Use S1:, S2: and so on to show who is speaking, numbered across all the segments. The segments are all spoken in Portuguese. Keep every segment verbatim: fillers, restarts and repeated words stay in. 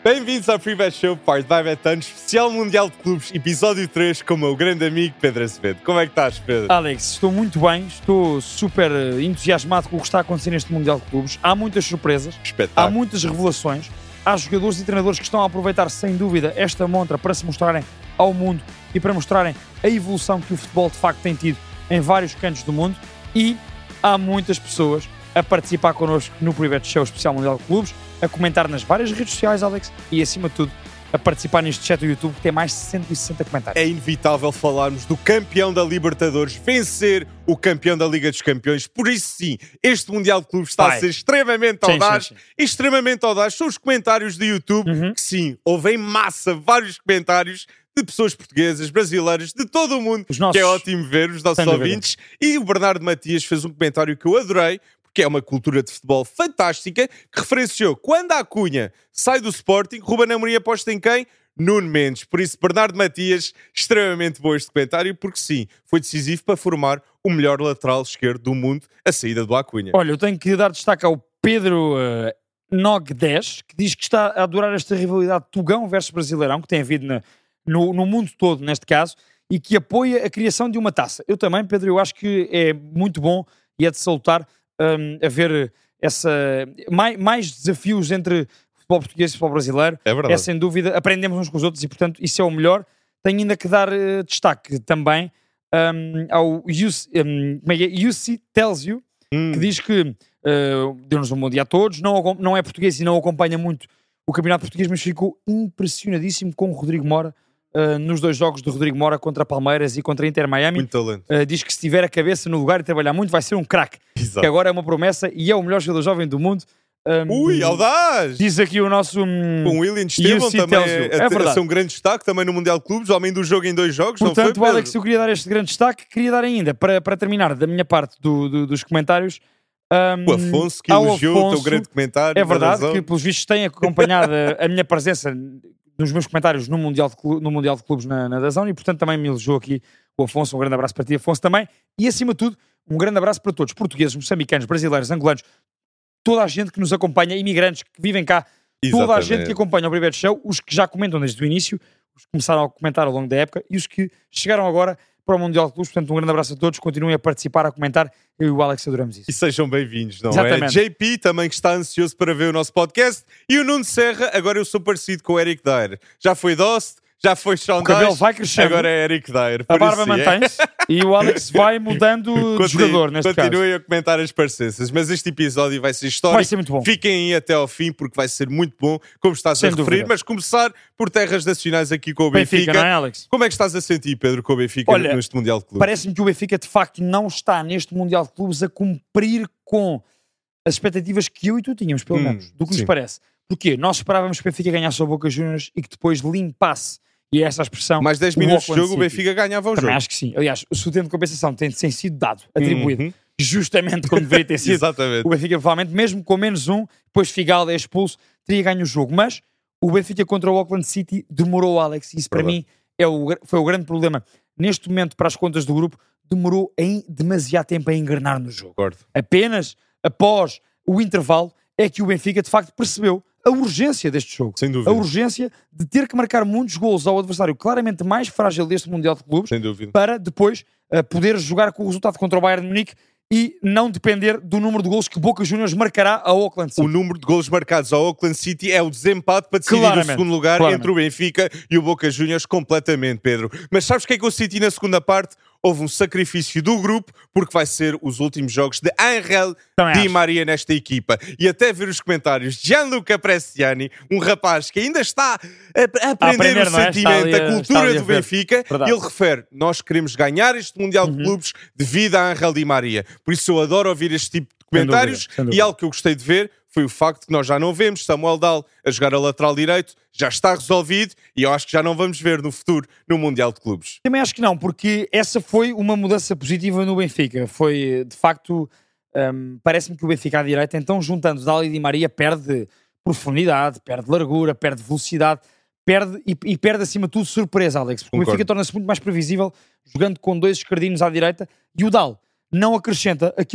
S1: Bem-vindos ao Free Bet Show, parte by Betano, especial Mundial de Clubes, episódio três, com o meu grande amigo Pedro Azevedo. Como é que estás, Pedro?
S2: Alex, estou muito bem, estou super entusiasmado com o que está a acontecer neste Mundial de Clubes. Há muitas surpresas,
S1: Espetáculo.
S2: há muitas revelações, há jogadores e treinadores que estão a aproveitar, sem dúvida, esta montra para se mostrarem ao mundo e para mostrarem a evolução que o futebol de facto tem tido em vários cantos do mundo, e há muitas pessoas a participar connosco no Free Bet Show especial Mundial de Clubes, a comentar nas várias redes sociais, Alex, e acima de tudo a participar neste chat do YouTube que tem mais de cento e sessenta comentários.
S1: É inevitável falarmos do campeão da Libertadores vencer o campeão da Liga dos Campeões. Por isso sim, este Mundial de Clubes está
S2: Vai.
S1: a ser extremamente
S2: Sim,
S1: audaz.
S2: sim, sim.
S1: E extremamente audaz são os comentários do YouTube,
S2: Uhum.
S1: que sim, houve em massa vários comentários de pessoas portuguesas, brasileiras, de todo o mundo,
S2: Os nossos,
S1: que é ótimo ver, os nossos
S2: sem dúvida.
S1: ouvintes. E o Bernardo Matias fez um comentário que eu adorei, que é uma cultura de futebol fantástica, que referenciou quando a Cunha sai do Sporting, Ruben Amorim aposta em quem? Nuno Mendes. Por isso, Bernardo Matias, extremamente bom este comentário, porque sim, foi decisivo para formar o melhor lateral esquerdo do mundo, a saída do Acunha.
S2: Olha, eu tenho que dar destaque ao Pedro uh, Nog dez, que diz que está a adorar esta rivalidade Tugão versus Brasileirão, que tem havido na, no, no mundo todo, neste caso, e que apoia a criação de uma taça. Eu também, Pedro, eu acho que é muito bom e é de salutar um, haver essa, mais, mais desafios entre futebol português e futebol brasileiro.
S1: É verdade.
S2: É sem dúvida, aprendemos uns com os outros e, portanto, isso é o melhor. Tenho ainda que dar uh, destaque também um, ao U C, um, como é que é? U C Tells You,
S1: Hum.
S2: que diz que uh, deu-nos um bom dia a todos, não, não é português e não acompanha muito o campeonato português, mas ficou impressionadíssimo com o Rodrigo Mora uh, nos dois jogos de Rodrigo Mora contra Palmeiras e contra Inter Miami.
S1: Muito talento.
S2: Uh, diz que se tiver a cabeça no lugar e trabalhar muito vai ser um craque,
S1: Exato.
S2: que agora é uma promessa e é o melhor jogador jovem do mundo. Um,
S1: Ui, audaz!
S2: Diz aqui o nosso um,
S1: Com o William Estevão
S2: U C
S1: também
S2: tells you.
S1: a,
S2: É
S1: a, a
S2: verdade.
S1: ser um grande destaque também no Mundial de Clubes, homem do jogo em dois jogos, não
S2: Portanto,
S1: foi, Pedro?
S2: Alex, eu queria dar este grande destaque, queria dar ainda, para, para terminar da minha parte do, do, dos comentários, um,
S1: O Afonso, que
S2: ao
S1: elogiou o teu
S2: Afonso.
S1: grande comentário.
S2: É
S1: na
S2: verdade
S1: razão.
S2: que, pelos vistos, tem acompanhado a, a minha presença nos meus comentários no Mundial de, Clu- no mundial de Clubes na, na Dazón, e, portanto, também me elogiou aqui o Afonso. Um grande abraço para ti, Afonso, também. E, acima de tudo, um grande abraço para todos, portugueses, moçambicanos, brasileiros, angolanos, toda a gente que nos acompanha, imigrantes que vivem cá, toda a
S1: Exatamente.
S2: gente que acompanha o Free Bet Show, os que já comentam desde o início, os que começaram a comentar ao longo da época e os que chegaram agora para o Mundial de Clubes. Portanto, um grande abraço a todos, continuem a participar, a comentar. Eu e o Alex adoramos isso.
S1: E sejam bem-vindos, não é?
S2: Exatamente.
S1: J P também que está ansioso para ver o nosso podcast. E o Nuno Serra, agora eu sou parecido com o Eric Dyer. Já foi Dost, já foi Sean
S2: O cabelo
S1: Dyche,
S2: vai crescendo,
S1: agora é Eric Dyer.
S2: a
S1: Por
S2: barba
S1: isso, sim, é.
S2: mantém-se e o Alex vai mudando de
S1: Continue-
S2: jogador, neste caso.
S1: Continuem a comentar as parecenças, mas este episódio vai ser histórico.
S2: Vai ser muito bom.
S1: Fiquem aí até ao fim, porque vai ser muito bom, como estás
S2: Sem
S1: a referir.
S2: dúvida.
S1: Mas começar por terras nacionais aqui com o Benfica.
S2: Benfica, não é, Alex?
S1: Como é que estás a sentir, Pedro, com o Benfica
S2: Olha,
S1: neste Mundial de Clubes?
S2: Parece-me que o Benfica, de facto, não está neste Mundial de Clubes a cumprir com as expectativas que eu e tu tínhamos, pelo
S1: Hum,
S2: menos, do que
S1: sim.
S2: nos parece. Porquê? Nós esperávamos que o Benfica ganhasse ao Boca Juniors e que depois limpasse, e é essa a expressão,
S1: Mais dez
S2: o
S1: minutos de
S2: Auckland
S1: jogo, o
S2: City.
S1: Benfica ganhava o
S2: Também
S1: jogo.
S2: acho que sim. Aliás, o seu tempo de compensação tem, tem sido dado, atribuído,
S1: Uhum.
S2: justamente como deveria ter sido.
S1: Exatamente.
S2: O Benfica, provavelmente, mesmo com menos um, depois Figal é expulso, teria ganho o jogo. Mas o Benfica contra o Auckland City demorou, Alex. Isso, para
S1: Verdade.
S2: mim, é o, foi o grande problema. Neste momento, para as contas do grupo, demorou em demasiado tempo a engrenar no jogo.
S1: Concordo.
S2: Apenas após o intervalo é que o Benfica, de facto, percebeu a urgência deste jogo.
S1: Sem dúvida.
S2: A urgência de ter que marcar muitos golos ao adversário claramente mais frágil deste Mundial de Clubes,
S1: Sem dúvida.
S2: para depois uh, poder jogar com o resultado contra o Bayern de Munique e não depender do número de golos que Boca Juniors marcará ao Auckland City.
S1: O número de golos marcados ao Auckland City é o desempate para decidir
S2: Claramente,
S1: o segundo lugar
S2: claramente.
S1: entre o Benfica e o Boca Juniors completamente, Pedro. Mas sabes o que é que eu senti na segunda parte? Houve um sacrifício do grupo, porque vai ser os últimos jogos de Ángel
S2: Também
S1: Di
S2: acho.
S1: Maria nesta equipa. E até ver os comentários de Gianluca Bresciani, um rapaz que ainda está a, a aprender,
S2: aprender,
S1: o
S2: não é? Está
S1: sentimento,
S2: ali a-
S1: a
S2: está
S1: cultura
S2: ali a
S1: do
S2: ver.
S1: Benfica,
S2: Verdade.
S1: ele refere, nós queremos ganhar este Mundial de Clubes devido a Ángel Di Maria. Por isso eu adoro ouvir este tipo de
S2: Sem
S1: comentários.
S2: dúvida, sem dúvida.
S1: E algo que eu gostei de ver foi o facto de que nós já não vemos Samuel Dal a jogar a lateral direito, já está resolvido e eu acho que já não vamos ver no futuro no Mundial de Clubes.
S2: Também acho que não, porque essa foi uma mudança positiva no Benfica. Foi, de facto, um, parece-me que o Benfica à direita, então juntando Dal e Di Maria, perde profundidade, perde largura, perde velocidade, perde e, e perde acima de tudo surpresa, Alex, porque
S1: Concordo.
S2: o Benfica torna-se muito mais previsível jogando com dois esquerdinos à direita e o Dal não acrescenta aquilo que,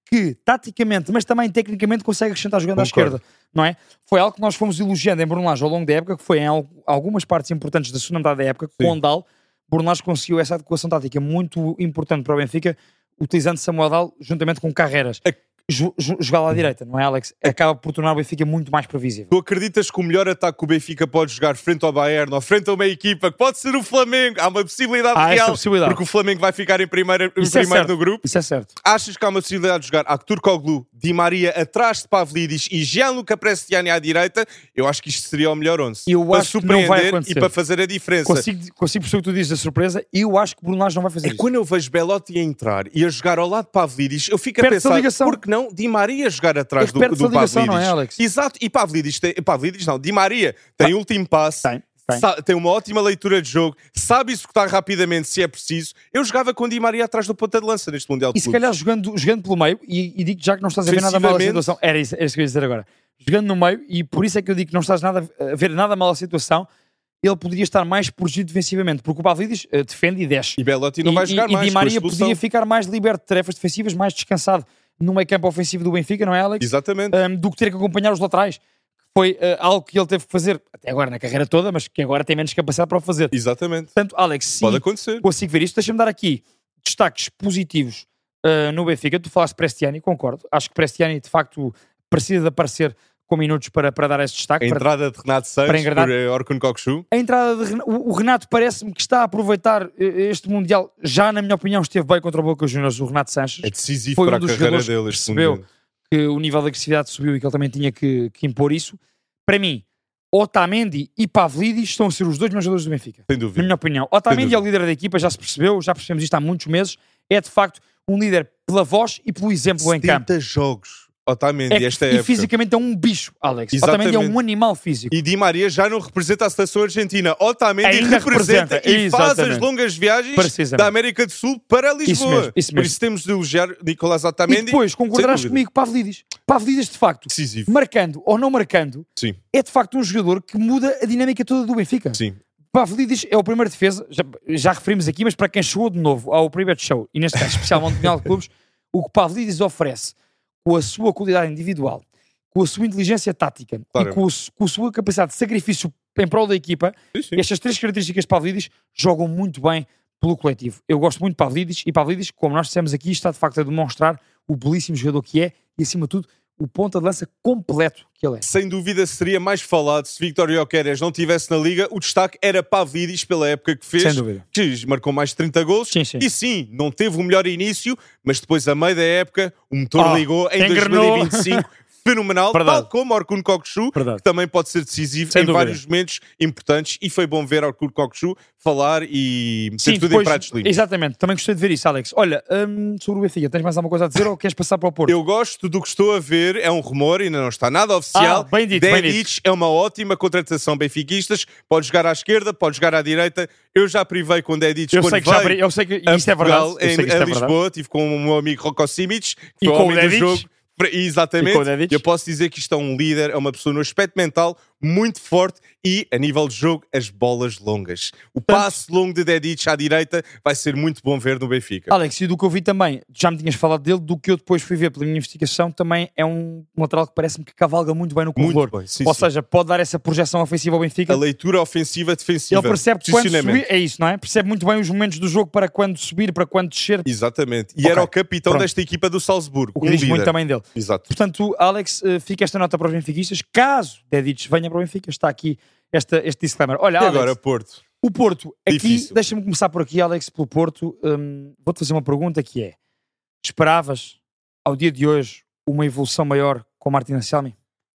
S2: que, taticamente, mas também tecnicamente, consegue acrescentar jogando
S1: Concordo.
S2: à esquerda, não é? Foi algo que nós fomos elogiando em Bruno Lage ao longo da época, que foi em al- algumas partes importantes da segunda metade da época,
S1: Sim.
S2: com o Dal, Bruno Lage conseguiu essa adequação tática muito importante para o Benfica, utilizando Samuel Dal juntamente com Carreras.
S1: É-
S2: Jo- jo- Jogar lá à direita, não é, Alex? Acaba por tornar o Benfica muito mais previsível.
S1: Tu acreditas que o melhor ataque que o Benfica pode jogar frente ao Bayern ou frente a uma equipa que pode ser o Flamengo? Há uma possibilidade
S2: Há essa
S1: real,
S2: possibilidade.
S1: porque o Flamengo vai ficar em primeiro, em
S2: Isso é
S1: primeiro
S2: certo.
S1: no grupo.
S2: Isso é certo.
S1: Achas que há uma possibilidade de jogar Aktürkoğlu, Di Maria atrás de Pavlidis e Gianluca Prestiani à direita? Eu acho que isto seria o melhor onze.
S2: Eu
S1: para
S2: acho que não vai
S1: surpreender
S2: acontecer.
S1: e para fazer a diferença.
S2: Consigo, consigo perceber o que tu dizes da surpresa e eu acho que Bruno Lage não vai fazer
S1: É
S2: isso.
S1: quando eu vejo Belotti a entrar e a jogar ao lado de Pavlidis, eu fico a
S2: Perde-se a
S1: pensar,
S2: ligação.
S1: por que não Di Maria jogar atrás
S2: É que
S1: do,
S2: perde-se
S1: do
S2: a ligação,
S1: Pavlidis?
S2: não é, Alex?
S1: Exato, e Pavlidis, tem, Pavlidis não, Di Maria tem último passe,
S2: Tem, tem.
S1: sa- tem uma ótima leitura de jogo, sabe executar rapidamente se é preciso. Eu jogava com Di Maria atrás do ponta de lança neste Mundial de
S2: E se
S1: Clubes.
S2: calhar jogando, jogando pelo meio, e, e digo já que não estás a ver nada mal a
S1: Defensivamente.
S2: situação. Era isso, era isso que eu ia dizer agora. Jogando no meio, e por isso é que eu digo que não estás nada, a ver nada mal a situação, ele poderia estar mais protegido defensivamente, porque o Pavlidis eh, defende e desce.
S1: E Belotti não
S2: e,
S1: vai jogar
S2: e,
S1: mais.
S2: E Di
S1: com a
S2: Maria
S1: expulsão.
S2: podia ficar mais liberto de tarefas defensivas, mais descansado no meio campo ofensivo do Benfica, não é, Alex?
S1: Exatamente.
S2: Um, do que ter que acompanhar os laterais. Foi uh, algo que ele teve que fazer até agora na carreira toda, mas que agora tem menos capacidade para o fazer.
S1: Exatamente.
S2: Portanto, Alex, sim,
S1: Pode acontecer.
S2: consigo ver isto. Deixa-me dar aqui destaques positivos uh, no Benfica. Tu falaste de Prestiani, concordo. Acho que Prestiani, de facto, precisa de aparecer com minutos para, para dar esse destaque.
S1: A
S2: para-
S1: entrada de Renato Sanches
S2: para engrenar-
S1: por uh, Orkun Kokcu.
S2: A entrada de Ren- o o Renato parece-me que está a aproveitar uh, este Mundial. Já, na minha opinião, esteve bem contra o Boca Juniors, o Renato Sanches.
S1: É decisivo
S2: Foi
S1: para
S2: um
S1: a
S2: dos
S1: carreira
S2: jogadores que
S1: dele. este
S2: percebeu
S1: Mundial.
S2: que o nível de agressividade subiu e que ele também tinha que, que impor isso. Para mim, Otamendi e Pavlidis estão a ser os dois melhores jogadores do Benfica.
S1: Sem
S2: Na
S1: dúvida.
S2: minha opinião. Otamendi
S1: dúvida.
S2: é o líder da equipa, já se percebeu, já percebemos isto há muitos meses. É de facto um líder pela voz e pelo exemplo em campo.
S1: setenta jogos. Otamendi,
S2: É,
S1: esta
S2: e
S1: época.
S2: fisicamente é um bicho, Alex.
S1: Exatamente.
S2: Otamendi é um animal físico.
S1: E Di Maria já não representa a seleção argentina. Otamendi
S2: Ainda
S1: representa,
S2: representa,
S1: e faz as
S2: exatamente.
S1: longas viagens
S2: Precisamente.
S1: da América do Sul para Lisboa.
S2: Isso mesmo, isso
S1: Por
S2: mesmo.
S1: isso temos de elogiar Nicolás
S2: E
S1: Otamendi.
S2: depois, concordarás
S1: sem dúvida.
S2: comigo, Pavlidis. Pavlidis, de facto,
S1: Decisivo.
S2: marcando ou não marcando,
S1: Sim,
S2: é de facto um jogador que muda a dinâmica toda do Benfica.
S1: sim.
S2: Pavlidis é o primeiro defesa, já, já referimos aqui, mas para quem chegou de novo ao Private Show, e neste caso especialmente no Mundial de Clubes, o que Pavlidis oferece com a sua qualidade individual, com a sua inteligência tática
S1: Claro.
S2: e com, o su- com a sua capacidade de sacrifício em prol da equipa,
S1: Sim, sim.
S2: estas três características de Pavlidis jogam muito bem pelo coletivo. Eu gosto muito de Pavlidis e Pavlidis, como nós dissemos aqui, está de facto a demonstrar o belíssimo jogador que é e, acima de tudo, o ponta de lança completo que ele é.
S1: Sem dúvida seria mais falado se Victor Gyökeres não estivesse na Liga. O destaque era Pavlidis pela época que fez.
S2: Sem dúvida.
S1: Que marcou mais de trinta gols.
S2: Sim, sim.
S1: E sim, não teve o melhor início, mas depois, a meio da época, o motor
S2: Ah,
S1: ligou em
S2: engrenou.
S1: dois mil e vinte e cinco. Fenomenal,
S2: Verdade.
S1: tal como Orkun Kokcu,
S2: Verdade.
S1: que também pode ser decisivo
S2: Sem
S1: em
S2: dúvida.
S1: vários momentos importantes. E foi bom ver Orkun Kokcu falar e meter
S2: Sim,
S1: tudo
S2: depois,
S1: em pratos limpos.
S2: exatamente. Também gostei de ver isso, Alex. Olha, hum, sobre o Benfica, tens mais alguma coisa a dizer ou queres passar para o Porto?
S1: Eu gosto do que estou a ver, é um rumor, ainda não está nada oficial.
S2: Ah, bem dito, bem
S1: Dedic é uma ótima contratação benfiquistas, pode jogar à esquerda, pode jogar à direita. Eu já privei com Dedic
S2: Eu
S1: quando
S2: sei que já,
S1: veio
S2: eu sei que
S1: a
S2: isto é
S1: Portugal,
S2: verdade. Eu
S1: em,
S2: sei que isto
S1: a
S2: é verdade.
S1: Lisboa, estive com o meu amigo Rocco Simic, que
S2: E
S1: foi o
S2: com o
S1: homem do
S2: Dedic.
S1: jogo. Exatamente.
S2: E com o Dedic.
S1: Eu posso dizer que isto é um líder, é uma pessoa no aspecto mental muito forte e, a nível de jogo, as bolas longas. O passe longo de Dedic à direita vai ser muito bom ver no Benfica.
S2: Alex, e do que eu vi também, já me tinhas falado dele, do que eu depois fui ver pela minha investigação, também é um lateral que parece-me que cavalga muito bem no corredor.
S1: bem, sim,
S2: Ou
S1: sim.
S2: seja, pode dar essa projeção ofensiva ao Benfica.
S1: A leitura ofensiva defensiva.
S2: Ele percebe que quando
S1: posicionamento.
S2: subir, é isso, não é? Percebe muito bem os momentos do jogo para quando subir, para quando descer,
S1: Exatamente. E
S2: Ok,
S1: era o capitão
S2: pronto.
S1: desta equipa do Salzburgo.
S2: o que
S1: um
S2: diz
S1: líder.
S2: muito também dele.
S1: Exato.
S2: Portanto, Alex, eh, fica esta nota para os benfiquistas. Caso Dedic venha para o Benfica, está aqui esta, este disclaimer. Olha,
S1: E
S2: Alex,
S1: agora, Porto?
S2: o Porto, aqui,
S1: Difícil.
S2: deixa-me começar por aqui, Alex, pelo Porto. Hum, vou-te fazer uma pergunta que é: esperavas, ao dia de hoje, uma evolução maior com Martin Anselmi?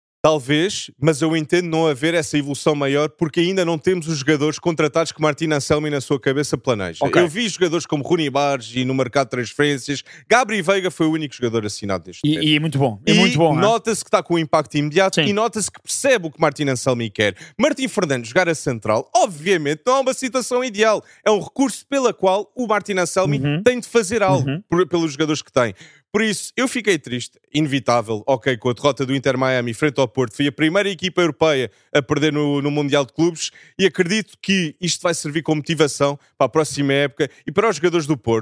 S1: Talvez, mas eu entendo não haver essa evolução maior porque ainda não temos os jogadores contratados que Martin Anselmi na sua cabeça planeja.
S2: Ok.
S1: Eu vi jogadores como Rony Barges e no mercado de transferências. Gabri Veiga foi o único jogador assinado neste momento.
S2: E, e é muito bom, é
S1: E
S2: muito bom. não é?
S1: nota-se que está com um impacto imediato
S2: Sim.
S1: e nota-se que percebe o que Martin Anselmi quer. Martin Fernandes jogar a central, obviamente, não é uma situação ideal. É um recurso pela qual o Martin Anselmi
S2: Uhum.
S1: tem de fazer algo
S2: Uhum.
S1: por- pelos jogadores que tem. Por isso, eu fiquei triste, inevitável, ok, com a derrota do Inter Miami frente ao Porto. Fui a primeira equipa europeia a perder no, no Mundial de Clubes e acredito que isto vai servir como motivação para a próxima época e para os jogadores do Porto.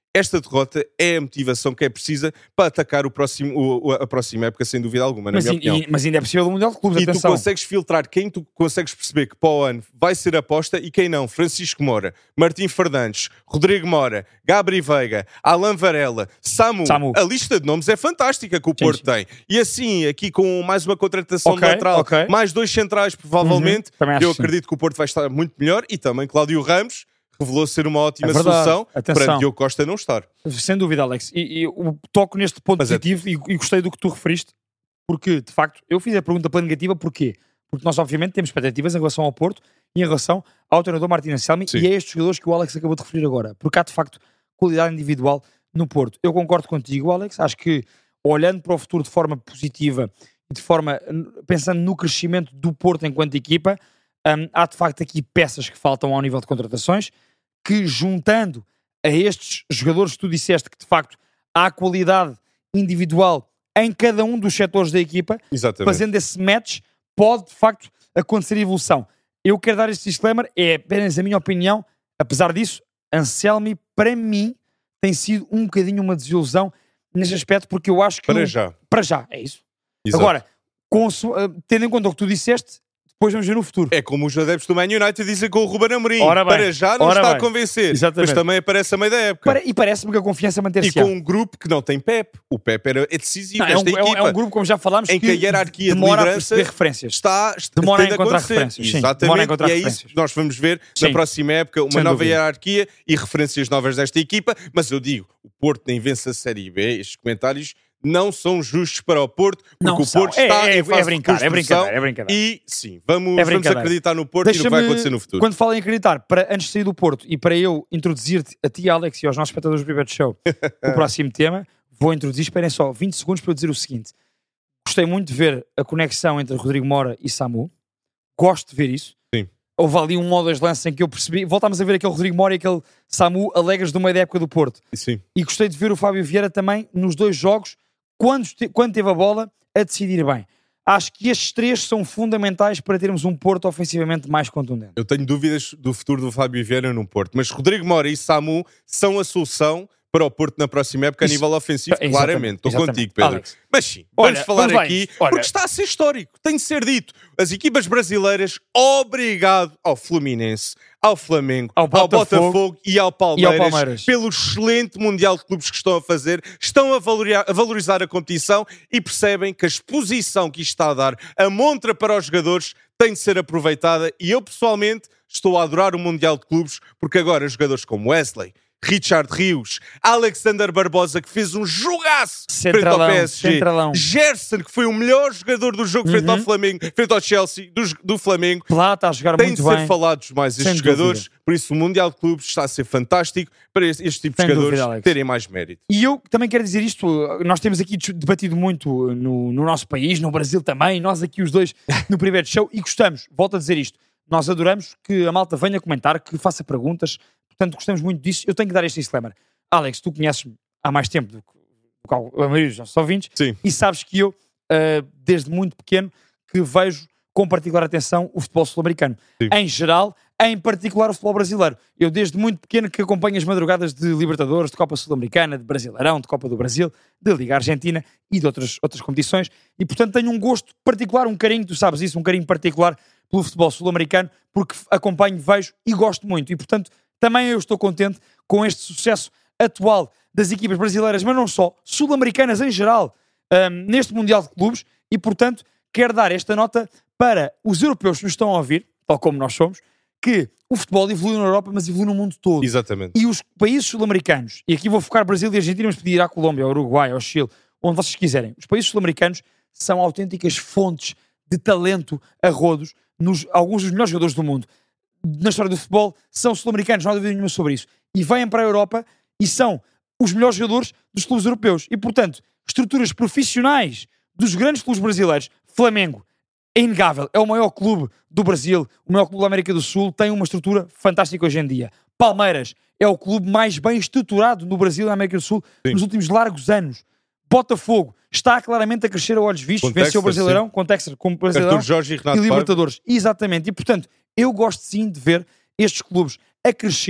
S1: esta derrota é a motivação que é precisa para atacar o próximo, o, a próxima época, sem dúvida alguma, na
S2: Mas,
S1: minha
S2: in,
S1: opinião.
S2: e, mas ainda é possível do Mundial de Clubes,
S1: E tu
S2: atenção.
S1: consegues filtrar quem tu consegues perceber que para o ano vai ser aposta e quem não. Francisco Moura, Martim Fernandes, Rodrigo Mora, Gabri Veiga, Alan Varela, Samu.
S2: Samu.
S1: A lista de nomes é fantástica que o Porto
S2: sim.
S1: tem. E assim, aqui com mais uma contratação
S2: Ok,
S1: de lateral,
S2: ok.
S1: mais dois centrais provavelmente,
S2: Uhum, também acho
S1: eu
S2: que sim.
S1: acredito que o Porto vai estar muito melhor. E também Cláudio Ramos revelou ser uma ótima
S2: É verdade.
S1: solução
S2: Atenção.
S1: para Diogo Costa não estar.
S2: Sem dúvida, Alex. E, e eu toco neste ponto
S1: Mas é-
S2: positivo e, e gostei do que tu referiste, porque, de facto, eu fiz a pergunta pela negativa, porquê? Porque nós, obviamente, temos expectativas em relação ao Porto e em relação ao treinador Martín Anselmi
S1: Sim.
S2: e a estes jogadores que o Alex acabou de referir agora, porque há, de facto, qualidade individual no Porto. Eu concordo contigo, Alex. Acho que, olhando para o futuro de forma positiva e de forma, pensando no crescimento do Porto enquanto equipa, hum, há, de facto, aqui peças que faltam ao nível de contratações, que juntando a estes jogadores que tu disseste que de facto há qualidade individual em cada um dos setores da equipa,
S1: Exatamente.
S2: fazendo esse match, pode de facto acontecer evolução. Eu quero dar este disclaimer, é apenas a minha opinião, apesar disso, Anselmi, para mim, tem sido um bocadinho uma desilusão neste aspecto, porque eu acho que...
S1: Para
S2: o-
S1: já.
S2: Para já, é isso.
S1: Exato.
S2: Agora, conso- uh, tendo em conta o que tu disseste, depois vamos ver no futuro.
S1: É como os adeptos do Man United dizem com o Ruben Amorim.
S2: Ora bem,
S1: Para já não
S2: ora
S1: está
S2: bem.
S1: a convencer.
S2: Exatamente.
S1: Mas também aparece a meio da época.
S2: Para- e parece-me que a confiança
S1: E
S2: manter-se.
S1: com um grupo que não tem Pep. O Pep era, é decisivo
S2: Não, é, um,
S1: nesta
S2: é, um,
S1: equipa.
S2: é um grupo, como já falámos,
S1: Em que a hierarquia de
S2: demora a
S1: liderança
S2: perceber referências.
S1: Está, está
S2: Demora a
S1: tem de
S2: encontrar
S1: acontecer.
S2: referências, sim.
S1: Exatamente.
S2: Demora a encontrar
S1: e é isso
S2: referências.
S1: que nós vamos ver
S2: Sim.
S1: na próxima época, uma
S2: Sem
S1: nova
S2: dúvida.
S1: hierarquia e referências novas desta equipa. Mas eu digo, o Porto nem vence a Série B. Estes comentários não são justos para o Porto, porque
S2: Não
S1: o
S2: são.
S1: Porto
S2: É-
S1: está
S2: é-
S1: em fase
S2: é brincar,
S1: de
S2: é
S1: reconstrução.
S2: brincadeira, é brincadeira.
S1: E sim, vamos,
S2: É
S1: vamos
S2: brincadeira.
S1: acreditar no Porto e no que vai acontecer no futuro.
S2: Quando falo em acreditar, para, antes de sair do Porto e para eu introduzir-te a ti, Alex, e aos nossos espectadores do Private Show o próximo tema, vou introduzir, esperem só vinte segundos para eu dizer o seguinte. Gostei muito de ver a conexão entre Rodrigo Mora e Samu. Gosto de ver isso.
S1: Sim.
S2: Houve ali um ou dois lances em que eu percebi. Voltámos a ver aquele Rodrigo Mora e aquele Samu alegres do meio da época do Porto.
S1: Sim.
S2: E gostei de ver o Fábio Vieira também nos dois jogos, quando, te- quando teve a bola, a decidir bem. Acho que estes três são fundamentais para termos um Porto ofensivamente mais contundente.
S1: Eu tenho dúvidas do futuro do Fábio Vieira no Porto, mas Rodrigo Mora e Samu são a solução para o Porto na próxima época
S2: Isso.
S1: a nível ofensivo,
S2: Exatamente,
S1: claramente. Estou
S2: exatamente.
S1: contigo, Pedro.
S2: Alex.
S1: Mas sim,
S2: Olha,
S1: vamos falar
S2: vamos lá
S1: aqui,
S2: isto. Olha-
S1: porque está a ser histórico, tem de ser dito. As equipas brasileiras, obrigado ao Fluminense, ao Flamengo,
S2: Ao
S1: ao
S2: Botafogo
S1: Botafogo e ao Palmeiras,
S2: e ao Palmeiras.
S1: pelo excelente Mundial de Clubes que estão a fazer, estão a valoria- a valorizar a competição e percebem que a exposição que isto está a dar, a montra para os jogadores, tem de ser aproveitada. E eu, pessoalmente, estou a adorar o Mundial de Clubes, porque agora jogadores como Wesley, Richard Rios, Alexander Barbosa, que fez um jogaço frente ao
S2: Centralão,
S1: P S G,
S2: centralão.
S1: Gerson, que foi o melhor jogador do jogo frente ao
S2: Uhum.
S1: Flamengo, frente ao Chelsea, do, do Flamengo,
S2: Plata a jogar
S1: tem de
S2: muito
S1: ser
S2: bem.
S1: falados mais estes
S2: Sem
S1: jogadores,
S2: dúvida.
S1: por isso o Mundial de Clubes está a ser fantástico para este, este tipo de
S2: Sem
S1: jogadores
S2: dúvida, Alex.
S1: terem mais mérito.
S2: E eu também quero dizer isto, nós temos aqui debatido muito no, no nosso país, no Brasil também, nós aqui os dois no Private Show, e gostamos, volto a dizer isto, nós adoramos que a malta venha comentar, que faça perguntas, portanto gostamos muito disso. Eu tenho que dar este disclaimer. Alex, tu conheces-me há mais tempo do que, do que a maioria dos nossos ouvintes,
S1: Sim.
S2: e sabes que eu, uh, desde muito pequeno, que vejo com particular atenção o futebol sul-americano.
S1: Sim.
S2: Em geral, em particular o futebol brasileiro. Eu, desde muito pequeno, que acompanho as madrugadas de Libertadores, de Copa Sul-Americana, de Brasileirão, de Copa do Brasil, de Liga Argentina e de outras, outras competições, e portanto tenho um gosto particular, um carinho, tu sabes isso, um carinho particular pelo futebol sul-americano, porque acompanho, vejo e gosto muito. E portanto, também eu estou contente com este sucesso atual das equipas brasileiras, mas não só, sul-americanas em geral, um, neste Mundial de Clubes, e portanto quero dar esta nota para os europeus que nos estão a ouvir, tal como nós somos, que o futebol evoluiu na Europa, mas evoluiu no mundo todo.
S1: Exatamente.
S2: E os países sul-americanos, e aqui vou focar Brasil e Argentina, mas podia ir à Colômbia, ao Uruguai, ao Chile, onde vocês quiserem, os países sul-americanos são autênticas fontes de talento a rodos, nos, alguns dos melhores jogadores do mundo na história do futebol são sul-americanos, não há dúvida nenhuma sobre isso, e vêm para a Europa e são os melhores jogadores dos clubes europeus, e portanto, estruturas profissionais dos grandes clubes brasileiros. Flamengo, é inegável, é o maior clube do Brasil, o maior clube da América do Sul, tem uma estrutura fantástica hoje em dia. Palmeiras é o clube mais bem estruturado no Brasil e na América do Sul
S1: Sim.
S2: nos últimos largos anos. Botafogo está claramente a crescer a olhos vistos,
S1: Com
S2: venceu o
S1: Texter,
S2: Brasileirão,
S1: sim.
S2: com Texter como Brasileirão
S1: Arthur Jorge e
S2: e
S1: Renato Paiva.
S2: Libertadores. Exatamente, e portanto, eu gosto sim de ver estes clubes a crescer,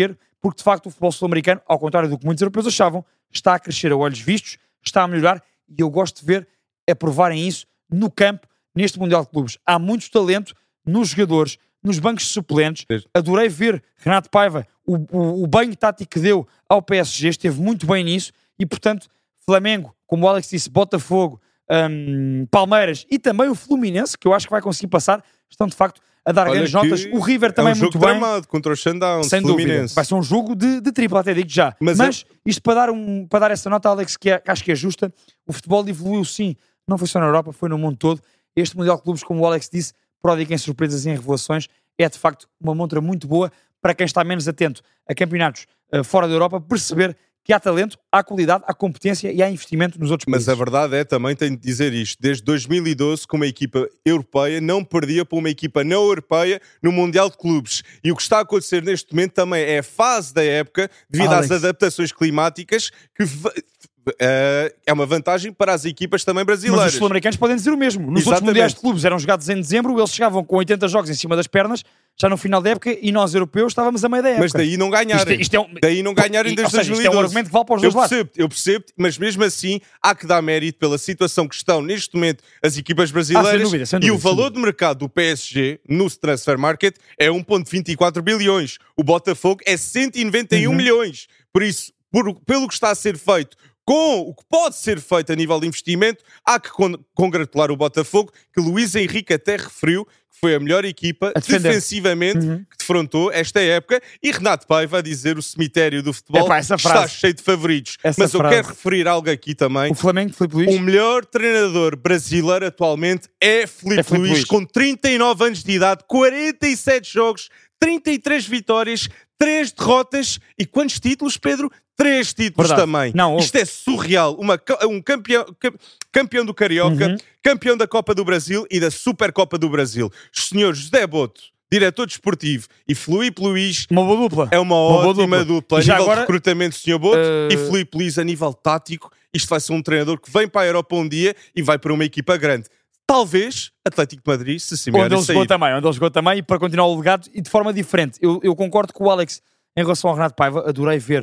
S2: porque de facto o futebol sul-americano, ao contrário do que muitos europeus achavam, está a crescer a olhos vistos, está a melhorar, e eu gosto de ver a provarem isso no campo, neste Mundial de Clubes. Há muito talento nos jogadores, nos bancos de suplentes. Adorei ver Renato Paiva, o, o, o banho tático que deu ao P S G, esteve muito bem nisso, e portanto, Flamengo, como o Alex disse, Botafogo, um, Palmeiras e também o Fluminense, que eu acho que vai conseguir passar, estão de facto a dar
S1: Olha
S2: grandes notas. O River também
S1: é um
S2: muito
S1: jogo
S2: bem.
S1: tramado contra o Xandão,
S2: Sem
S1: Fluminense.
S2: dúvida. Vai ser um jogo de, de tripla, até digo já.
S1: Mas,
S2: Mas
S1: é...
S2: isto para dar, um, para dar essa nota, Alex, que, é, que acho que é justa, o futebol evoluiu sim, não foi só na Europa, foi no mundo todo. Este Mundial de Clubes, como o Alex disse, pródigo em surpresas e em revelações, é de facto uma montra muito boa para quem está menos atento a campeonatos uh, fora da Europa, perceber que há talento, há qualidade, há competência e há investimento nos outros
S1: Mas
S2: países.
S1: a verdade é, também tenho de dizer isto, desde dois mil e doze que uma equipa europeia não perdia para uma equipa não europeia no Mundial de Clubes. E o que está a acontecer neste momento também é a fase da época, devido
S2: Alex.
S1: às adaptações climáticas, que Uh, é uma vantagem para as equipas também brasileiras.
S2: Mas os sul-americanos podem dizer o mesmo. Nos
S1: Exatamente.
S2: outros mundiais de clubes eram jogados em dezembro, eles chegavam com oitenta jogos em cima das pernas, já no final da época, e nós europeus estávamos a meio da época.
S1: Mas daí não ganharem.
S2: Isto é, isto é um...
S1: Daí não ganharem desde
S2: Ou seja,
S1: dois mil e doze.
S2: isto é um argumento que vale para os dois
S1: eu
S2: lados.
S1: percebo, eu percebo, mas mesmo assim há que dar mérito pela situação que estão neste momento as equipas brasileiras.
S2: Ah, sem dúvida, sem dúvida,
S1: e o valor de mercado do P S G no Transfer Market é um vírgula vinte e quatro bilhões. O Botafogo é cento e noventa e um uhum. milhões. Por isso, por, pelo que está a ser feito, com o que pode ser feito a nível de investimento, há que con congratular o Botafogo, que Luís Henrique até referiu que foi a melhor equipa a defensivamente uhum. que defrontou esta época, e Renato Paiva a dizer o cemitério do futebol
S2: Epá,
S1: está cheio de favoritos.
S2: Essa
S1: Mas eu
S2: frase.
S1: quero referir algo aqui também.
S2: O Flamengo, Filipe Luís?
S1: O melhor treinador brasileiro atualmente é Filipe,
S2: é Filipe
S1: Luís,
S2: Luís,
S1: com trinta e nove anos de idade, quarenta e sete jogos, trinta e três vitórias, três derrotas e quantos títulos, Pedro? Três títulos
S2: Verdade.
S1: também.
S2: Não,
S1: Isto é surreal. Uma, um campeão, campeão do Carioca, uhum. campeão da Copa do Brasil e da Supercopa do Brasil. O senhor José Boto, diretor desportivo, e Filipe Luís
S2: uma boa dupla.
S1: É uma, uma ótima dupla. dupla. A nível agora, de recrutamento, senhor Boto, uh... e Filipe Luís a nível tático. Isto vai ser um treinador que vem para a Europa um dia e vai para uma equipa grande. Talvez Atlético de Madrid, se assim
S2: onde ele jogou também, onde ele jogou também, e para continuar o legado e de forma diferente. Eu, eu concordo com o Alex em relação ao Renato Paiva, adorei ver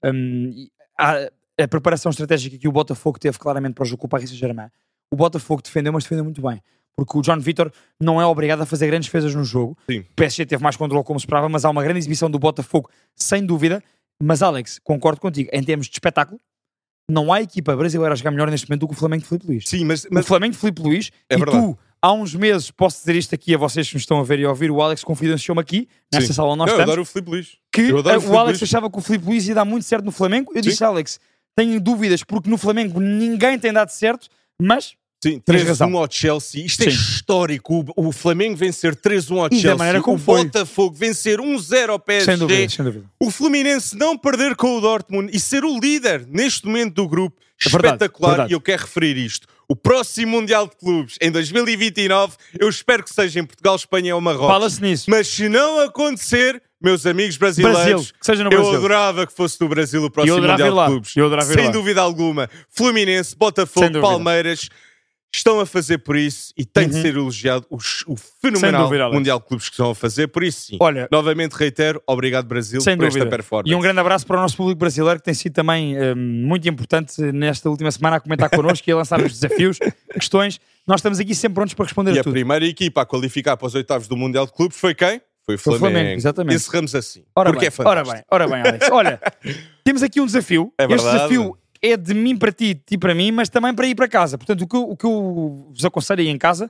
S2: um, a, a preparação estratégica que o Botafogo teve claramente para o jogo com o Paris Saint-Germain. O Botafogo defendeu, mas defendeu muito bem, porque o John Vitor não é obrigado a fazer grandes defesas no jogo.
S1: Sim.
S2: O P S G teve mais controle como se esperava, mas há uma grande exibição do Botafogo, sem dúvida. Mas Alex, concordo contigo, em termos de espetáculo, não há equipa brasileira a jogar melhor neste momento do que o Flamengo de Filipe Luís.
S1: Sim, mas, mas...
S2: O Flamengo de Filipe Luís,
S1: é
S2: e
S1: verdade.
S2: tu, há uns meses, posso dizer isto aqui a vocês que me estão a ver e a ouvir, o Alex confidenciou-me aqui, nesta
S1: Sim.
S2: sala onde nós
S1: eu
S2: estamos,
S1: adoro o Filipe Luís.
S2: que
S1: eu adoro
S2: o,
S1: o Filipe
S2: Alex
S1: Luís.
S2: achava que o Filipe Luís ia dar muito certo no Flamengo. Eu disse,
S1: Sim.
S2: Alex, tenho dúvidas, porque no Flamengo ninguém tem dado certo, mas...
S1: Sim, três a um ao Chelsea. Isto Sim. é histórico. O, o Flamengo vencer três a um ao
S2: e
S1: Chelsea.
S2: Da maneira como
S1: o
S2: foi.
S1: Botafogo vencer um a zero ao P S G.
S2: Sem dúvida, sem dúvida.
S1: O Fluminense não perder com o Dortmund e ser o líder neste momento do grupo.
S2: É verdade,
S1: espetacular.
S2: verdade.
S1: E eu quero referir isto. O próximo Mundial de Clubes, em dois mil e vinte e nove, eu espero que seja em Portugal, Espanha ou Marrocos.
S2: Fala-se nisso.
S1: Mas se não acontecer, meus amigos brasileiros,
S2: Brasil, que seja no
S1: eu
S2: Brasil.
S1: adorava que fosse do Brasil o próximo
S2: eu
S1: Mundial de
S2: lá.
S1: Clubes.
S2: Eu
S1: Sem
S2: lá.
S1: dúvida alguma. Fluminense, Botafogo, Palmeiras... estão a fazer por isso e tem uhum. de ser elogiado o, o fenomenal dúvida, Mundial de Clubes que estão a fazer, por isso sim.
S2: Olha,
S1: novamente reitero, obrigado Brasil por
S2: dúvida.
S1: esta performance.
S2: E um grande abraço para o nosso público brasileiro que tem sido também um, muito importante nesta última semana a comentar connosco e a lançar os desafios, questões. Nós estamos aqui sempre prontos para responder
S1: e
S2: a tudo.
S1: E a primeira equipa a qualificar para os oitavos do Mundial de Clubes foi quem? Foi o Flamengo. Foi o Flamengo,
S2: exatamente.
S1: Encerramos assim.
S2: Ora
S1: porque
S2: bem,
S1: é fantástico.
S2: Ora bem, ora bem, Alex. Olha, temos aqui um desafio.
S1: É
S2: este
S1: verdade.
S2: desafio é de mim para ti, de ti para mim, mas também para ir para casa. Portanto, o que eu, o que eu vos aconselho aí em casa,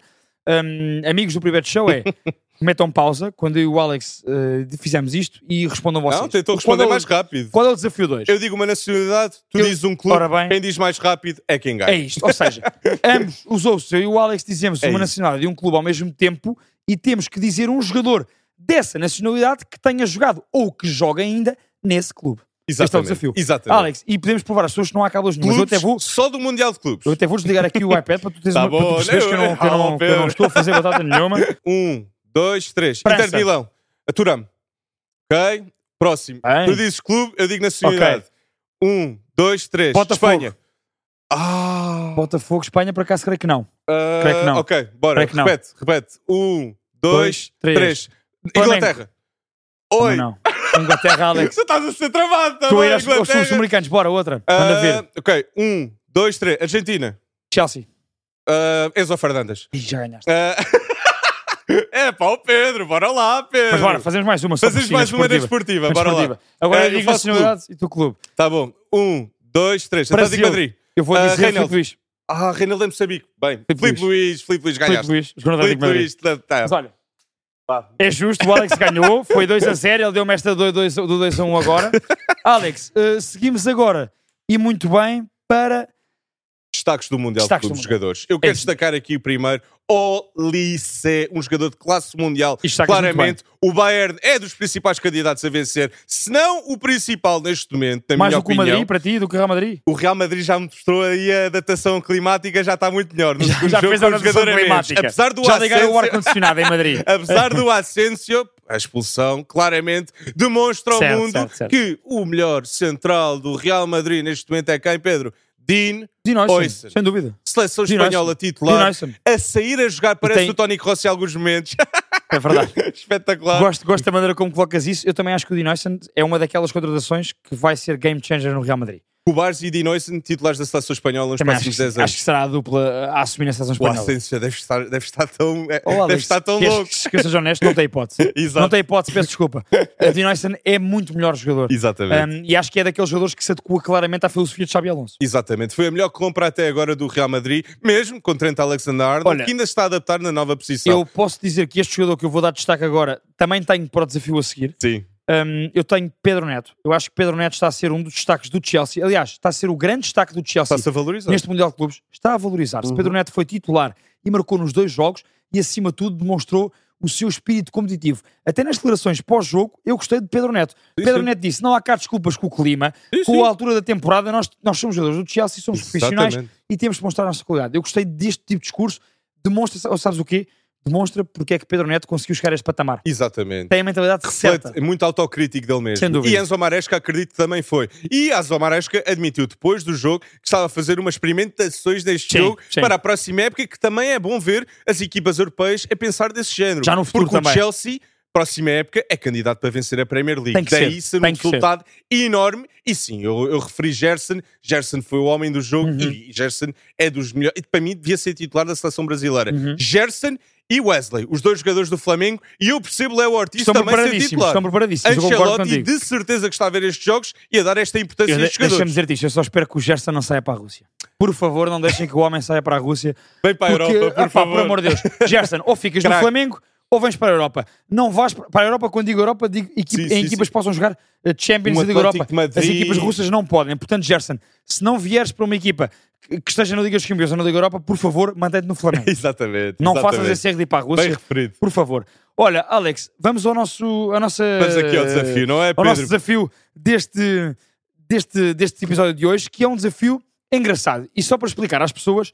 S2: um, amigos do Private Show, é metam pausa quando eu e o Alex uh, fizemos isto e respondam vocês.
S1: Não, tentou responder mais rápido.
S2: Qual é o desafio dois?
S1: Eu digo uma nacionalidade, tu
S2: eu,
S1: dizes um clube, quem diz mais rápido é quem ganha.
S2: É isto, ou seja, ambos os outros, eu e o Alex dizemos é uma isso. nacionalidade e um clube ao mesmo tempo e temos que dizer um jogador dessa nacionalidade que tenha jogado ou que joga ainda nesse clube.
S1: Exatamente.
S2: Este é o desafio.
S1: Exatamente.
S2: Alex, e podemos provar às pessoas que não há cabos nenhum. Mas eu até vou...
S1: Só do Mundial de Clubes.
S2: Eu até vou desligar aqui o iPad para tu, teres
S1: tá
S2: uma... para tu perceberes que eu não, que eu não, que eu não estou a fazer batata nenhuma.
S1: Um, dois, três.
S2: França.
S1: Inter de Milão. Aturamos. Ok? Próximo.
S2: Bem.
S1: Tu dizes clube, eu digo nacionalidade. Okay. Um, dois, três.
S2: Botafogo.
S1: Espanha. Ah.
S2: Botafogo, Espanha, por acaso creio que não.
S1: Uh,
S2: creio que não.
S1: Ok, bora.
S2: Creio
S1: repete, repete. Um, dois, dois três. três. Inglaterra.
S2: Flamengo.
S1: Oi.
S2: Não. Inglaterra, Alex.
S1: Você estás a ser travado
S2: Estou a ir
S1: também,
S2: aos, aos sul-americanos. Bora, outra. Manda
S1: Ah,
S2: ver.
S1: Ok, um, dois, três. Argentina.
S2: Chelsea.
S1: Uh, Enzo Fernandes.
S2: Ih, já ganhaste.
S1: Uh, é pá, o Pedro, bora lá, Pedro.
S2: Mas bora, fazemos mais uma. Só
S1: Fazemos
S2: por
S1: mais
S2: cima,
S1: uma da
S2: desportiva.
S1: desportiva, bora
S2: Desportiva.
S1: lá.
S2: Agora
S1: Eh,
S2: eu
S1: eu
S2: digo a
S1: faço
S2: nacionalidade e tu clube.
S1: Tá bom. Um, dois, três.
S2: Brasil.
S1: Atlético Madrid.
S2: Eu vou
S1: Ah,
S2: dizer
S1: Reinaldo.
S2: Filipe Luís.
S1: Ah, Reinaldo é Moçambique. Bem,
S2: Filipe
S1: Filipe Luís, Filipe Luís,
S2: Filipe
S1: ganhaste.
S2: Luís, jogador do
S1: Filipe
S2: Atlético Madrid.
S1: Luís, tá, tá.
S2: Mas olha,
S1: Pá.
S2: é justo, o Alex ganhou. Foi dois a zero, ele deu-me esta do dois a um agora. Alex, eh, seguimos agora. E muito bem para...
S1: Destaques do Mundial
S2: Destaques
S1: de
S2: do
S1: Clubes
S2: Mundial.
S1: Jogadores. Eu quero
S2: É.
S1: destacar aqui primeiro Olise, um jogador de classe mundial.
S2: E destacas muito
S1: Claramente, o Bayern é dos principais candidatos a vencer, se não o principal neste momento, na
S2: Mais
S1: minha
S2: do que o
S1: opinião.
S2: Madrid, para ti, do que o Real Madrid.
S1: O Real Madrid já mostrou aí a adaptação climática, já está muito melhor. No
S2: Já,
S1: segundo
S2: já
S1: jogo,
S2: fez
S1: com
S2: a
S1: o
S2: adaptação
S1: jogador a menos.
S2: climática.
S1: Apesar do
S2: Já ligaram o
S1: Asensio-
S2: ar-condicionado em Madrid.
S1: Apesar do Asensio, a expulsão claramente demonstra ao
S2: Certo,
S1: mundo
S2: certo, certo.
S1: que o melhor central do Real Madrid neste momento é quem, Pedro? Dean
S2: Dinoison,
S1: Oison.
S2: sem dúvida.
S1: Seleção
S2: Dinoison.
S1: espanhola titular,
S2: Dinoison.
S1: a sair a jogar, parece
S2: tem-
S1: o Toni Kroos em alguns momentos.
S2: É verdade.
S1: Espetacular.
S2: Gosto, gosto da maneira como colocas isso. Eu também acho que o Dinoison é uma daquelas contratações que vai ser game changer no Real Madrid.
S1: Kubares e Dinoison, titulares da seleção espanhola nos
S2: Também acho
S1: próximos
S2: que,
S1: dez
S2: acho
S1: anos.
S2: que será a dupla a assumir na seleção
S1: O
S2: espanhola.
S1: Asensio deve estar, deve estar tão, é,
S2: Oh,
S1: deve
S2: Alex,
S1: estar tão
S2: queres
S1: louco.
S2: Que eu seja honesto, não tem hipótese.
S1: Exato.
S2: Não tem hipótese, peço desculpa. A Dinoison é muito melhor jogador.
S1: Exatamente.
S2: Um, e acho que é daqueles jogadores que se adequa claramente à filosofia de Xabi Alonso.
S1: Exatamente, foi a melhor compra até agora do Real Madrid, mesmo com Trent Alexander-Arnold,
S2: Olha,
S1: que ainda está a adaptar na nova posição.
S2: Eu posso dizer que este jogador que eu vou dar destaque agora também tenho para o desafio a seguir.
S1: Sim,
S2: Um, eu tenho Pedro Neto. Eu acho que Pedro Neto está a ser um dos destaques do Chelsea. Aliás, está a ser o grande destaque do Chelsea
S1: está-se a valorizar.
S2: neste Mundial de Clubes. Está a valorizar-se.
S1: Uhum.
S2: Pedro Neto foi titular e marcou nos dois jogos e, acima de tudo, demonstrou o seu espírito competitivo. Até nas declarações pós-jogo, eu gostei de Pedro Neto.
S1: Sim,
S2: Pedro
S1: sim.
S2: Neto disse, não há cá desculpas com o clima,
S1: Sim,
S2: com
S1: sim.
S2: a altura da temporada, nós, nós somos jogadores do Chelsea, somos profissionais
S1: Exatamente.
S2: e temos que mostrar a nossa qualidade. Eu gostei deste tipo de discurso. Demonstra, ou sabes o quê? Demonstra porque é que Pedro Neto conseguiu chegar a este patamar.
S1: Exatamente.
S2: Tem a mentalidade certa.
S1: Reflete, é muito autocrítico dele mesmo.
S2: Sem dúvida.
S1: E Enzo Maresca acredito que também foi. E Enzo Maresca admitiu depois do jogo que estava a fazer umas experimentações deste
S2: Sim,
S1: jogo
S2: sim.
S1: para a próxima época, que também é bom ver as equipas europeias a pensar desse género.
S2: Já no futuro
S1: Porque
S2: também.
S1: o Chelsea, próxima época, é candidato para vencer a Premier League.
S2: Tem que
S1: Daí
S2: ser,
S1: ser um
S2: tem que ser.
S1: resultado enorme. E sim, eu, eu referi Gerson. Gerson foi o homem do jogo
S2: Uhum.
S1: e Gerson é dos melhores. E para mim devia ser titular da seleção brasileira.
S2: Uhum.
S1: Gerson e Wesley, os dois jogadores do Flamengo, e eu percebo Léo Ortiz
S2: Estão
S1: também ser
S2: preparadíssimos,
S1: titular.
S2: estão preparadíssimos. Eu concordo
S1: Ancelotti
S2: contigo.
S1: de certeza que está a ver estes jogos e a dar esta importância
S2: Eu
S1: a
S2: de-
S1: estes
S2: Deixa-me
S1: jogadores.
S2: dizer-te isto, eu só espero que o Gerson não saia para a Rússia. Por favor, não deixem que o homem saia para a Rússia.
S1: Vem para a
S2: Porque,
S1: Europa, por
S2: ah, pá,
S1: favor.
S2: por amor de Deus. Gerson, ou ficas no
S1: Craque.
S2: Flamengo ou vens para a Europa. Não vais para a Europa, quando digo Europa, digo equipe-
S1: Sim,
S2: em
S1: sim,
S2: equipas
S1: sim.
S2: que possam jogar eh, Champions
S1: Um
S2: e Liga
S1: Atlético
S2: Europa.
S1: de Madrid.
S2: As equipas russas não podem. Portanto, Gerson, se não vieres para uma equipa que que esteja na Liga dos Campeões ou na Liga Europa, por favor, mantém-te no Flamengo.
S1: Exatamente.
S2: Não
S1: exatamente.
S2: faças esse erro de ir para a
S1: Bem
S2: Rússia,
S1: referido.
S2: por favor. Olha, Alex, vamos ao nosso... A nossa,
S1: Vamos aqui ao desafio, não é,
S2: ao nosso
S1: Pedro?
S2: desafio deste, deste, deste episódio de hoje, que é um desafio engraçado. E só para explicar às pessoas,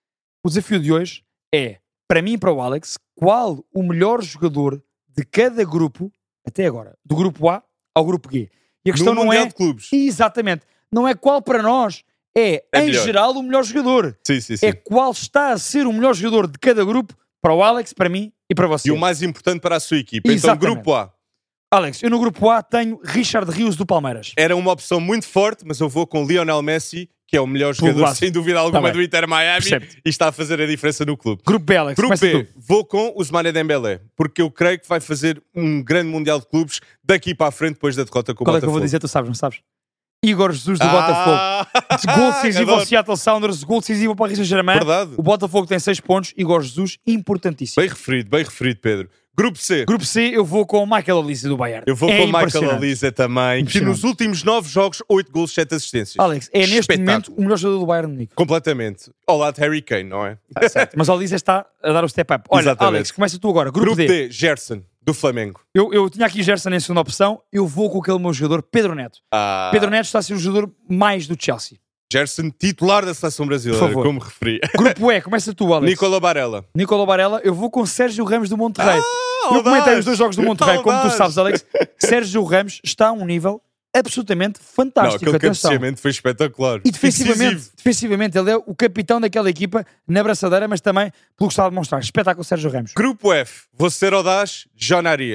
S2: o desafio de hoje é, para mim e para o Alex, qual o melhor jogador de cada grupo, até agora, do grupo A ao grupo G. E a questão
S1: No
S2: não
S1: Mundial
S2: é...
S1: de Clubes.
S2: Exatamente. Não é qual para nós, é,
S1: É
S2: em
S1: melhor.
S2: geral, o melhor jogador.
S1: Sim, sim, sim.
S2: É qual está a ser o melhor jogador de cada grupo, para o Alex, para mim e para você.
S1: E o mais importante para a sua equipa. Então,
S2: Exatamente.
S1: grupo A.
S2: Alex, eu no grupo A tenho Richard Rios do Palmeiras.
S1: Era uma opção muito forte, mas eu vou com Lionel Messi, que é o melhor
S2: Pelo
S1: jogador,
S2: lado.
S1: sem dúvida alguma,
S2: Tá bem.
S1: do Inter Miami
S2: Percebe-te.
S1: e está a fazer a diferença no clube.
S2: Grupo B, Alex,
S1: Grupo
S2: começa
S1: B,
S2: tu.
S1: vou com Ousmane Dembélé, porque eu creio que vai fazer um grande Mundial de Clubes daqui para a frente, depois da derrota com o
S2: Qual é que eu
S1: Botafogo.
S2: vou dizer? Tu sabes, não sabes? Igor Jesus do Botafogo.
S1: Ah,
S2: Gol decisivo ao
S1: adoro.
S2: Seattle Sounders, gol decisivo para o Paris Saint-Germain.
S1: Verdade.
S2: O Botafogo tem seis pontos. Igor Jesus, importantíssimo.
S1: Bem referido, bem referido, Pedro. Grupo C.
S2: Grupo C, eu vou com o Michael Olise do Bayern.
S1: Eu vou
S2: É
S1: com o Michael
S2: impressionante.
S1: Olise também, que
S2: Impressionante.
S1: nos últimos nove jogos, oito gols, sete assistências.
S2: Alex, é neste
S1: Espetáculo.
S2: momento o melhor jogador do Bayern de Munique.
S1: Completamente. Ao lado de Harry Kane, não é?
S2: Mas o Olise está a dar o step up. Olha,
S1: Exatamente.
S2: Alex, começa tu agora. Grupo,
S1: Grupo
S2: D.
S1: D, Gerson, do Flamengo.
S2: Eu, eu tinha aqui Gerson em segunda opção. Eu vou com aquele meu jogador, Pedro Neto.
S1: Ah,
S2: Pedro Neto está a ser o jogador mais do Chelsea.
S1: Gerson, titular da seleção brasileira,
S2: Por favor.
S1: como referi.
S2: Grupo E, começa tu, Alex.
S1: Nicola Barella.
S2: Nicolau Barella, eu vou com Sérgio Ramos do Monterrey.
S1: Ah,
S2: eu comentei
S1: audaz!
S2: os dois jogos do Monterrey, como tu
S1: Audaz!
S2: sabes, Alex. Sérgio Ramos está a um nível absolutamente
S1: Não,
S2: fantástico.
S1: aquele
S2: Atenção.
S1: cabeceamento foi espetacular.
S2: E defensivamente,
S1: Decisivo.
S2: defensivamente, ele é o capitão daquela equipa na braçadeira, mas também pelo que está a demonstrar. Espetáculo Sérgio Ramos.
S1: Grupo F, vou ser audaz, John Arias.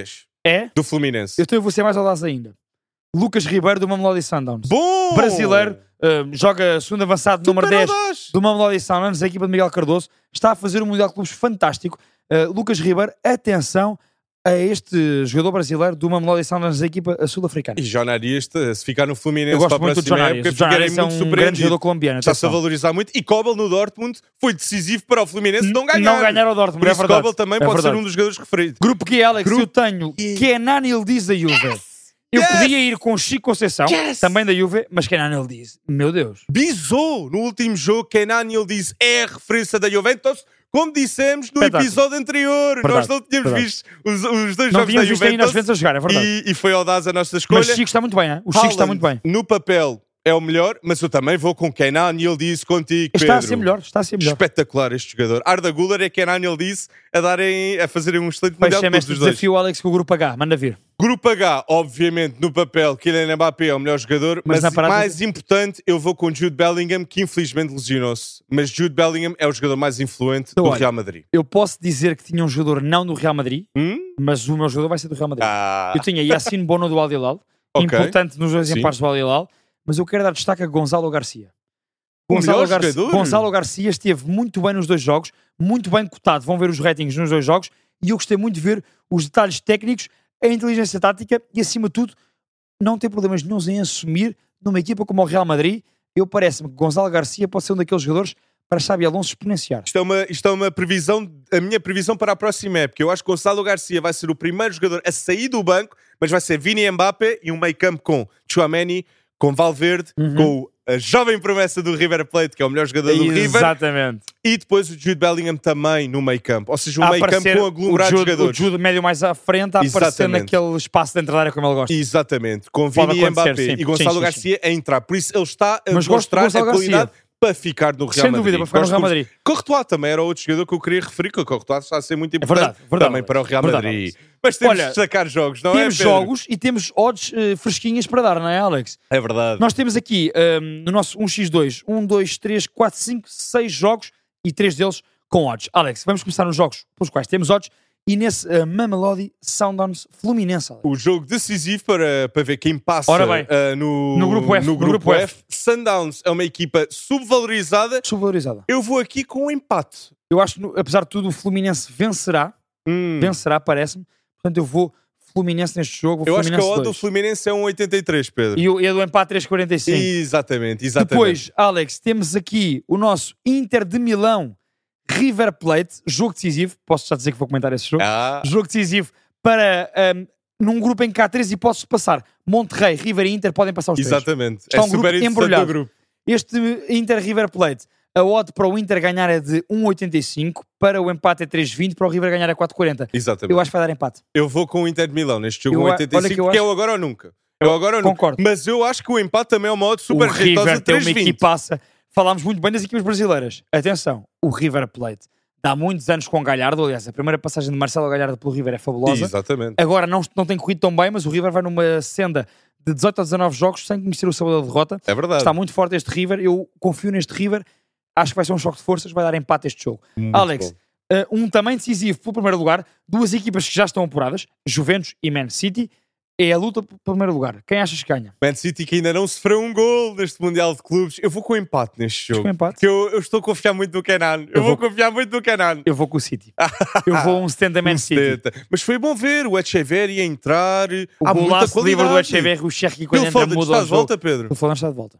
S2: É?
S1: Do Fluminense.
S2: Eu então eu vou ser mais audaz ainda. Lucas Ribeiro do Mamelodi Sundowns.
S1: Bom!
S2: Brasileiro, uh, joga segundo avançado,
S1: Super
S2: número dez
S1: audaz.
S2: do Mamelodi Sundowns, a equipa de Miguel Cardoso. Está a fazer um Mundial de Clubes fantástico. Uh, Lucas Ribeiro, atenção a este jogador brasileiro do Mamelodi Sundowns, a equipa sul-africana.
S1: E John Arias, se ficar no Fluminense
S2: Eu gosto
S1: para a
S2: muito do
S1: próxima
S2: John Arias.
S1: época,
S2: O John
S1: ficarei
S2: Arias é
S1: muito
S2: um grande
S1: surpreendido.
S2: jogador colombiano.
S1: Está-se a
S2: atenção.
S1: valorizar muito. E Kobel no Dortmund foi decisivo para o Fluminense não ganhar.
S2: Não ganhar ao Dortmund,
S1: Por
S2: é
S1: isso
S2: verdade.
S1: Kobel também
S2: É
S1: pode
S2: verdade.
S1: ser um dos jogadores referidos.
S2: Grupo Q, Alex,
S1: Grupo
S2: eu tenho
S1: Q.
S2: Kenan Yildiz da Juve. Eu
S1: Yes.
S2: podia ir com Chico Conceição,
S1: Yes.
S2: também da Juve, mas Kenan Yildiz, meu Deus.
S1: Bisou no último jogo. Kenan Yildiz é a referência da Juventus. Como dissemos no
S2: Espetáculo.
S1: episódio anterior,
S2: Verdade,
S1: nós não tínhamos
S2: verdade.
S1: visto os, os dois
S2: Não
S1: jogos da
S2: tínhamos visto ainda as
S1: Juventus.
S2: Juventus a jogar, é verdade.
S1: E, e foi audaz a nossa escolha.
S2: Mas Chico está muito bem, hein? O Chico está
S1: Haaland,
S2: muito bem.
S1: No papel é o melhor, mas eu também vou com Kenan Yildiz contigo,
S2: Está a
S1: Pedro.
S2: ser melhor, está a ser melhor.
S1: Espetacular este jogador. Arda Güler é Kenan Yildiz a, darem, a fazerem um excelente mundial de
S2: Fecha-me
S1: todos
S2: este
S1: os dois.
S2: desafio, Alex, com o Grupo H. Manda vir.
S1: Grupo H, obviamente, no papel, Kylian Mbappé é o melhor jogador,
S2: Mas
S1: mas,
S2: na prática-
S1: mais importante, eu vou com Jude Bellingham, que infelizmente lesionou-se. Mas Jude Bellingham é o jogador mais influente
S2: Então,
S1: do
S2: olha,
S1: Real Madrid.
S2: Eu posso dizer que tinha um jogador não do Real Madrid,
S1: Hum?
S2: mas o meu jogador vai ser do Real Madrid.
S1: Ah,
S2: Eu tinha Yassine Bono do Al Hilal,
S1: Ok.
S2: importante nos dois
S1: Sim.
S2: empates do Al Hilal, mas eu quero dar destaque a Gonzalo Garcia.
S1: O
S2: Gonzalo,
S1: melhor
S2: Garcia
S1: jogador?
S2: Gonzalo Garcia esteve muito bem nos dois jogos, muito bem cotado. Vão ver os ratings nos dois jogos e eu gostei muito de ver os detalhes técnicos, a inteligência tática e, acima de tudo, não ter problemas nenhums em assumir numa equipa como o Real Madrid. Eu parece-me que Gonzalo Garcia pode ser um daqueles jogadores para Xabi Alonso exponenciar.
S1: isto é, uma, isto é uma previsão, a minha previsão para a próxima época. Eu acho que Gonçalo Garcia vai ser o primeiro jogador a sair do banco, mas vai ser Vini Mbappé e um meio campo com Tchouaméni, com Valverde,
S2: Uhum.
S1: com a jovem promessa do River Plate, que é o melhor jogador do River,
S2: Exatamente.
S1: e depois o Jude Bellingham também no meio campo. Ou seja, um
S2: A
S1: meio campo
S2: aparecer
S1: com aglomerado de
S2: o Jude,
S1: jogadores.
S2: O Jude médio mais à frente a aparecer
S1: Exatamente.
S2: naquele espaço dentro da área como ele gosta.
S1: Exatamente, com
S2: Pode
S1: Vini e
S2: acontecer,
S1: Mbappé
S2: sim.
S1: e Gonçalo
S2: Sim, sim,
S1: Garcia a entrar. Por isso ele está a
S2: Mas gosto de
S1: mostrar a
S2: Gonçalo
S1: qualidade
S2: Garcia.
S1: para ficar no Real
S2: Sem
S1: Madrid.
S2: dúvida, para ficar no
S1: Gosto
S2: Real
S1: muito.
S2: Madrid.
S1: Courtois também era outro jogador que eu queria referir, que o Courtois está a ser muito importante
S2: verdade, verdade,
S1: também para o Real
S2: verdade,
S1: Madrid.
S2: Alex.
S1: Mas temos
S2: Olha,
S1: de destacar jogos, não
S2: Temos
S1: é, Pedro?
S2: jogos e temos odds eh, fresquinhas para dar, não é, Alex?
S1: É verdade.
S2: Nós temos aqui ehm, no nosso um por dois, um, dois, três, quatro, cinco, seis jogos e três deles com odds. Alex, vamos começar nos jogos pelos quais temos odds e nesse uh, Mamelodi Sundowns Fluminense. Alex.
S1: O jogo decisivo para, para ver quem passa
S2: Ora bem,
S1: uh, no,
S2: no grupo F,
S1: no
S2: no
S1: grupo
S2: grupo
S1: F. Sundowns é uma equipa subvalorizada.
S2: Subvalorizada.
S1: Eu vou aqui com um empate.
S2: Eu acho que, no- apesar de tudo, o Fluminense vencerá.
S1: Hum.
S2: Vencerá, parece-me. Portanto, eu vou Fluminense neste jogo. Vou
S1: Eu acho que a
S2: Fluminense
S1: odd do
S2: dois.
S1: Fluminense é um oitenta e três, Pedro.
S2: E o, e a do empate três quarenta e cinco.
S1: Exatamente, exatamente.
S2: Depois, Alex, temos aqui o nosso Inter de Milão River Plate, jogo decisivo. Posso já dizer que vou comentar esse jogo.
S1: Ah,
S2: Jogo decisivo para um, num grupo em que há três hipóteses de passar. Monterrey, River e Inter podem passar os três.
S1: exatamente.
S2: Está
S1: é
S2: um grupo
S1: super interessante
S2: embrulhado.
S1: o grupo.
S2: Este Inter River Plate, a odd para o Inter ganhar é de um oitenta e cinco, para o empate é três vinte, para o River ganhar é quatro quarenta.
S1: Exatamente.
S2: Eu acho que vai dar empate.
S1: Eu vou com o Inter de Milão neste jogo
S2: Eu
S1: um
S2: a-
S1: oitenta e
S2: olha
S1: cinco,
S2: que eu
S1: porque é
S2: acho-
S1: o agora ou nunca. É o agora ou nunca.
S2: Concordo.
S1: Mas eu acho que o empate também é uma odd super
S2: o
S1: jeitosa
S2: River
S1: de
S2: tem uma
S1: três vinte.
S2: equipaça. Falámos muito bem das equipas brasileiras. Atenção, o River Plate dá muitos anos com o Galhardo. Aliás, a primeira passagem de Marcelo Galhardo pelo River é fabulosa.
S1: Exatamente.
S2: Agora não, não tem corrido tão bem, mas o River vai numa senda de dezoito a dezanove jogos sem conhecer o sabor da derrota.
S1: É verdade.
S2: Está muito forte este River. Eu confio neste River. Acho que vai ser um choque de forças. Vai dar empate este jogo.
S1: Muito
S2: Alex,
S1: bom.
S2: uh, um também decisivo pelo primeiro lugar. Duas equipas que já estão apuradas, Juventus e Man City. É a luta pelo primeiro lugar. Quem achas que ganha?
S1: Man City que ainda não sofreu um gol neste Mundial de Clubes. Eu vou com o empate neste jogo.
S2: Com empate?
S1: Porque eu, eu estou a confiar muito no Kenan. Eu,
S2: Eu
S1: vou,
S2: vou-
S1: confiar muito no Kenan.
S2: Eu vou com o City. Eu vou um setenta Man
S1: Um
S2: City.
S1: setenta. Mas foi bom ver o Echeverri a entrar.
S2: O
S1: Há muita
S2: golaço de livre do
S1: qualidade.
S2: Echeverri, o Cherki
S1: Phil
S2: quando entra
S1: Foden
S2: muda
S1: está
S2: o
S1: de
S2: jogo.
S1: volta, Pedro.
S2: O Foden está de volta.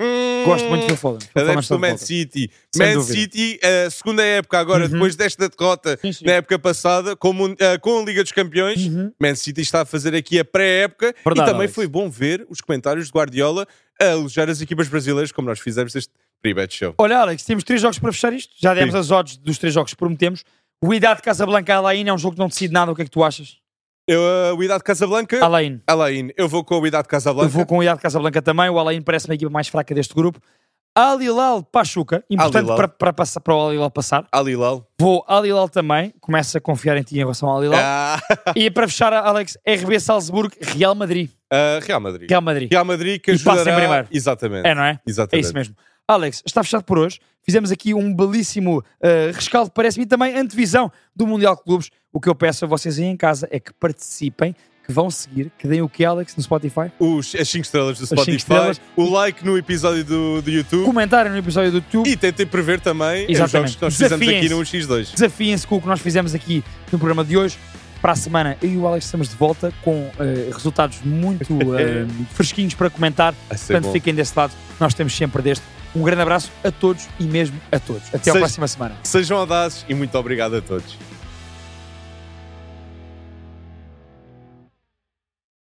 S2: Gosto muito do Phil Foden. Phil Foden
S1: Adeptos
S2: está
S1: do
S2: de
S1: Man
S2: volta.
S1: City.
S2: Sem
S1: Man
S2: dúvida.
S1: City, a segunda época agora,
S2: Uhum.
S1: depois desta derrota
S2: Sim, sim.
S1: na época passada, com, mun- eh, com a Liga dos Campeões,
S2: Uhum.
S1: Man City está a fazer aqui a pré-época e
S2: Verdade,
S1: também
S2: Alex.
S1: foi bom ver os comentários de Guardiola a elogiar as equipas brasileiras, como nós fizemos este pre-bet show.
S2: Olha, Alex, temos três jogos para fechar isto. Já demos
S1: Sim.
S2: as odds dos três jogos que prometemos. O Idade Casablanca Alain é um jogo que não decide nada. O que é que tu achas?
S1: Eu, uh, o Idade Casablanca,
S2: Alain.
S1: Alain, eu vou com o Idade
S2: Eu
S1: Casablanca.
S2: vou com o Idade Casablanca também. O Alain parece-me a equipa mais fraca deste grupo. Al Hilal Pachuca, importante
S1: Al Hilal.
S2: para, para, passar, para o Al Hilal passar.
S1: Al Hilal.
S2: Vou Al Hilal também. Começo a confiar em ti em relação ao Al Hilal.
S1: Ah,
S2: E para fechar, Alex, R B Salzburgo, Real Madrid.
S1: uh, Real Madrid.
S2: Real Madrid.
S1: Real Madrid que
S2: E passa em
S1: ajudará...
S2: primeiro.
S1: Exatamente.
S2: É, não é? É
S1: Exatamente.
S2: isso mesmo. Alex, está fechado por hoje. Fizemos aqui um belíssimo uh, rescaldo, parece-me, e também antevisão do Mundial de Clubes. O que eu peço a vocês aí em casa é que participem, que vão seguir, que deem o que, Alex, no Spotify?
S1: Os, as cinco estrelas do Spotify,
S2: estrelas.
S1: O like no episódio do, do YouTube.
S2: Comentarem no episódio do YouTube.
S1: E tentem prever também
S2: Exatamente.
S1: os jogos que nós fizemos aqui no um por dois.
S2: Desafiem-se com o que nós fizemos aqui no programa de hoje. Para a semana, eu e o Alex estamos de volta com uh, resultados muito uh, fresquinhos para comentar. Portanto, bom. Fiquem desse lado. Nós temos sempre deste. Um grande abraço a todos e mesmo a todos. Até à próxima semana.
S1: Sejam audazes e muito obrigado a todos.